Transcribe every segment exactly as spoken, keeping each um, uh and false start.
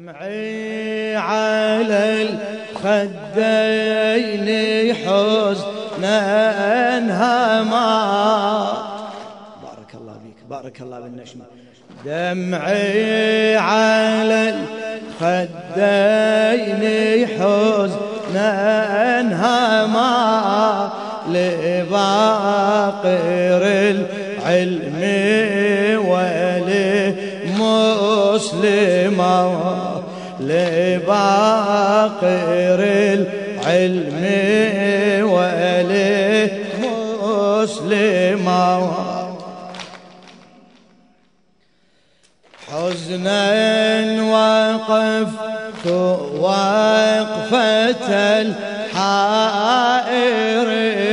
دمعي على الخدين حزنا انهمار. بارك الله بك، بارك الله بالنشمة. دمعي على الخدين حزنا انهمار لباقر العلم ولمسلمة لباقر العلم ولمسلمة حزنا وقفت وقفة الحائر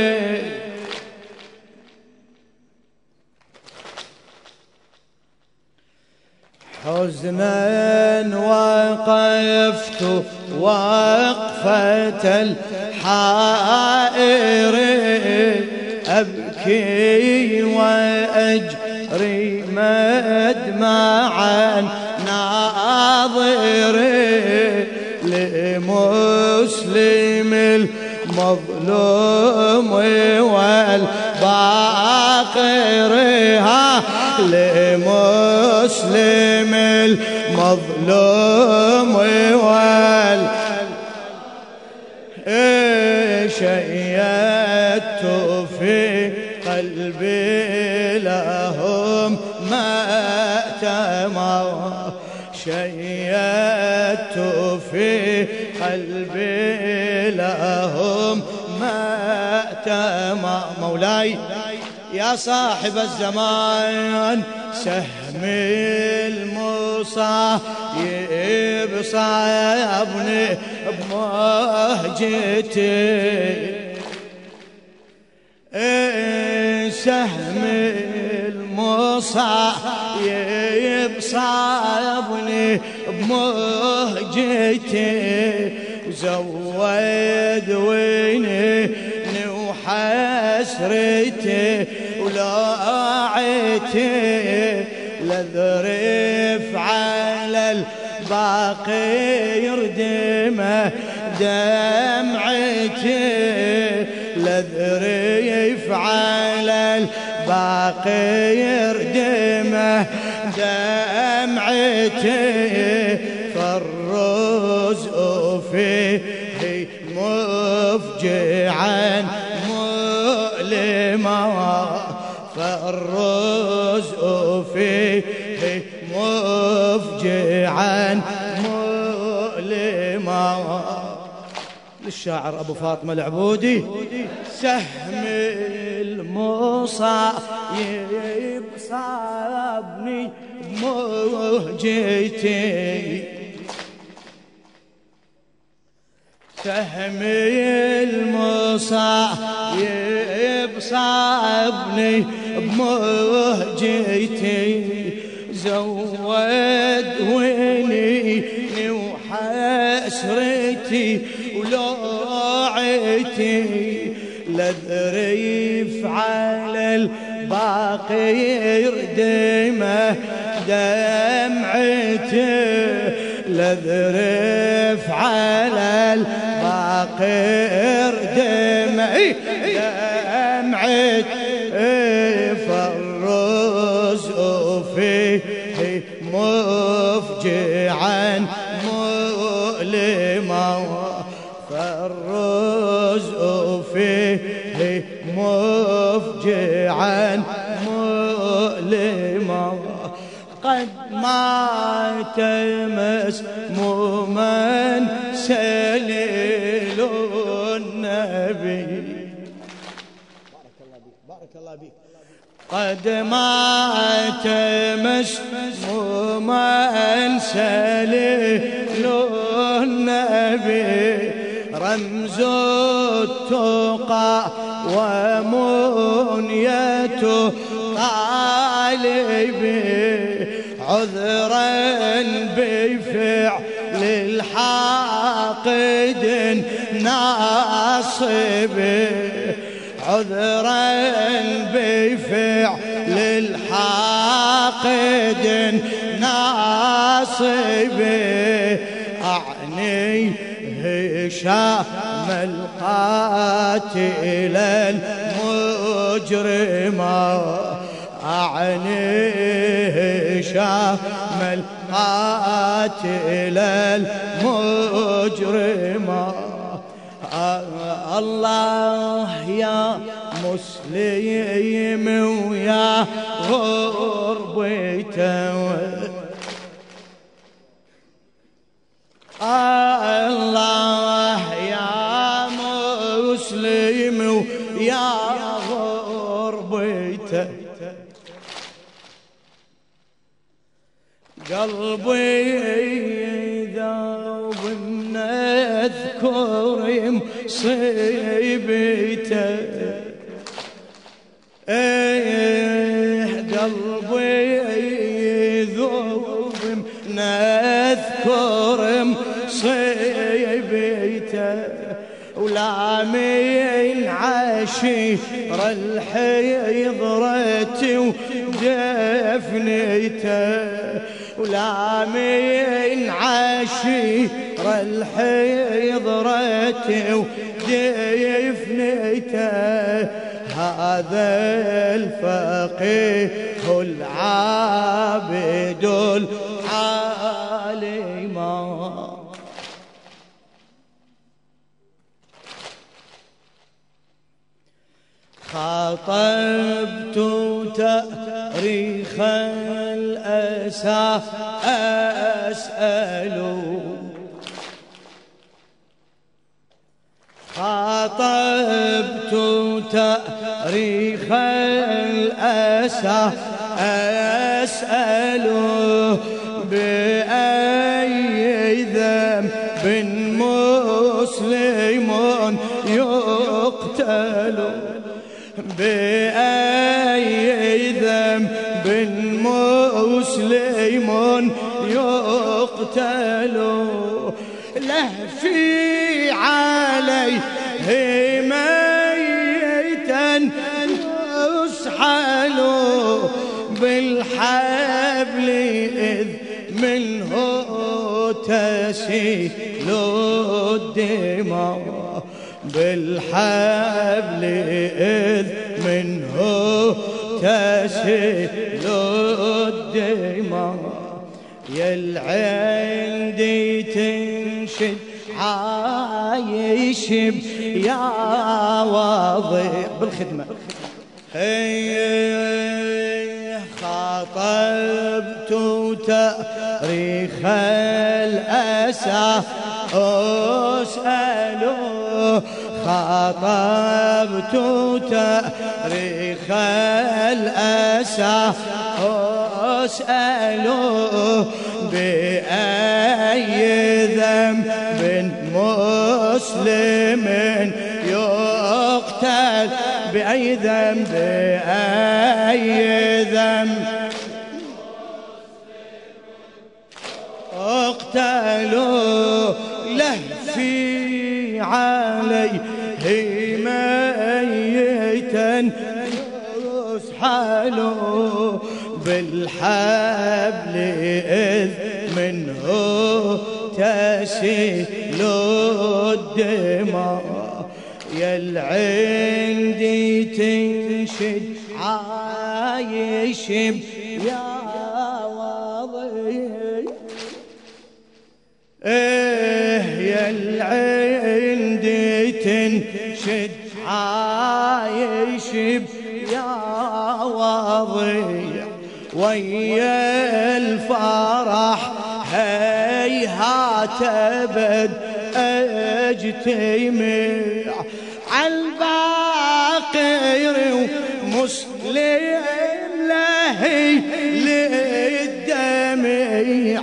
حزنا وقفت وقفة الحائر أبكي وأجري مدمعا ناظري لمسلم المظلوم والباقر لمسلم المظلوم وال شيدت في قلبي لهم مأتما شيدت في قلبي لهم مأتما. مولاي يا صاحب الزمان سهم المصايب صابني بمهجتي سهم المصايب صابني بمهجتي وزود ويني وحسرتي ولاعتي لذرف على الباقي يردمه دمعتي لذرف على الباقي يردمه دمعتي فالرزق فيه مفجعا مؤلما فالرزق فيه مفجعا مؤلما. للشاعر أبو فاطمة العبودي سهم المصايب صابني بمهجتي سهم المصايب صابني بمهجتي زود ويني وحسرتي ولوعتي لذريف على الباقي يردمه دمعتي لذرف على الباقي يردمه دمعتي فالرزق فيه مفجعا مؤلما فالرزق فيه مفجعا مؤلما. قد مات مسموما سليل النبي بارك الله بك، بارك الله بك. قد مات مسموما سليل النبي رمز التقى ومنية طالبي عذرا بفعل الحاقد ناصب عذرا بفعل الحاقد ناصب أعني هشام القاتل المجرم، أعني هشام القاتل المجرم. الله يا مسلم ويا غربته، الله يا مسلم ويا غربته، قلبي ذوب من اذكر مصيبته، ايه قلبي ذوب من اذكر مصيبته، ولا من عشير الحيضرة ودفنته، ولا من عشير الحيضرة ودفنته، هذا الفقيه العابد العالم. خاطبت تاريخ الأسى أسأل، خاطبت تاريخ الأسى أسأل، بأي ذنب مسلم يقتل، بأي ذنب مسلم يقتل، لهفي عليه ميتا يسحل، بالحبل إذ منه تسيل الدماء، بالحبل إذ منه تسيل الدماء، يا العندي تنشد عايش يا واضح بالخدمة، خاطبت تاريخ الأسى أسأله، خاطبت تاريخ الأسى أسأله، بأي ذنب مسلم يقتل، بأي ذنب بأي ذنب اقتلوا، لهفي عليه ميتا يسحلوا، بالحبل إذ منه تسيل الدماء، يا العندي تنشد عايش يا واضح، ايه يا العندي تنشد عايش يا واضح، ويا الفرح هيهات ابد اجتمع، عالباقر ومسلم لهي للدمع،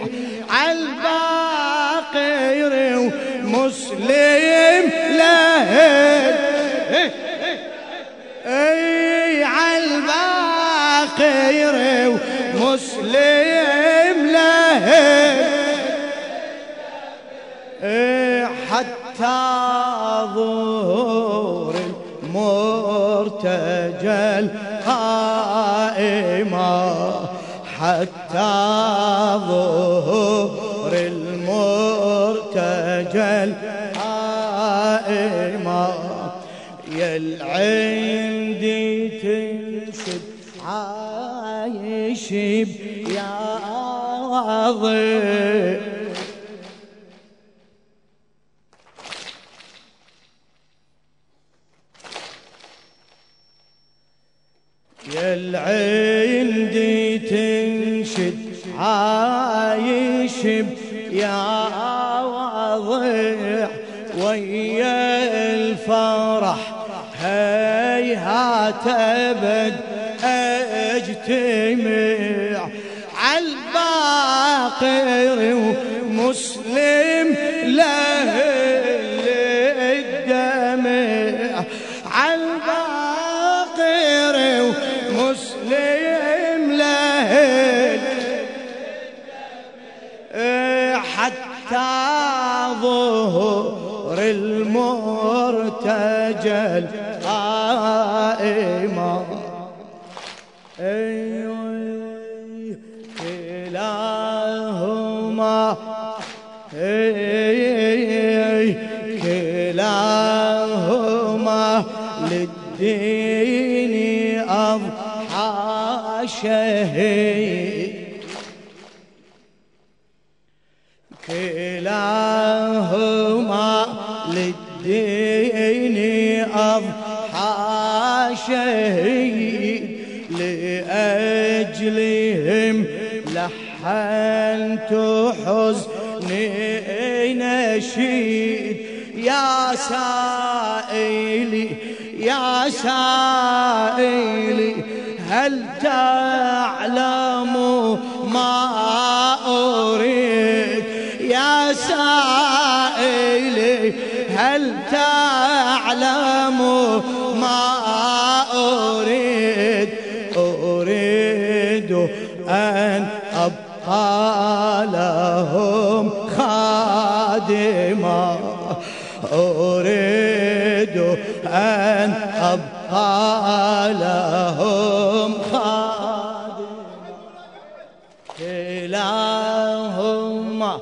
عالباقر ومسلم لهي اي عالباقر ومسلم لهي، حتى ظهور المرتجى القائمة، حتى ظهور المرتجى المرتجى القائمة يا العندي تنشد عايش يا ضي يا العندي تنشد عايش يا وضيع ويا الفرح هيهات ابد اجتمع عالباقر ومسلم له الدمع عالباقر ومسلم له حتى ظهر المرتجى القائمة أيوة كلاهما كلاهما للدين أضحى شهيد كلاهما للدين أضحى شهيد لأجلهم لحنت حزني نشيد يا سائلي يا سائلي هل تعلم ما أريد يا سائلي هل تعلم ما أريد أريد أن أبقى لهم خادما أريد أن أبقى لهم خادما كلاهما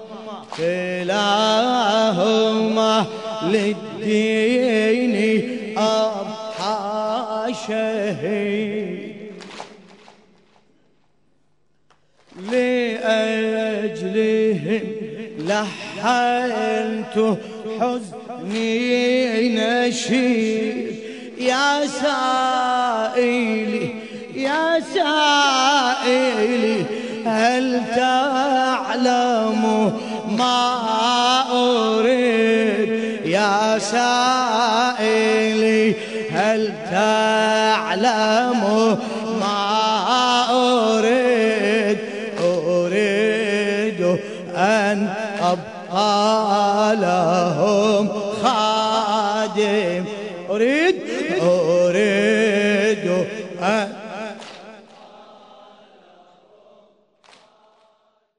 كلاهما للدين أضحى شهيد لأجلهم لحنت حزني نشيد يا سائلي يا سائلي هل تعلم ما أريد يا سائلي هل تعلم ما أريد أريد أن أبقى لهم خادم أريد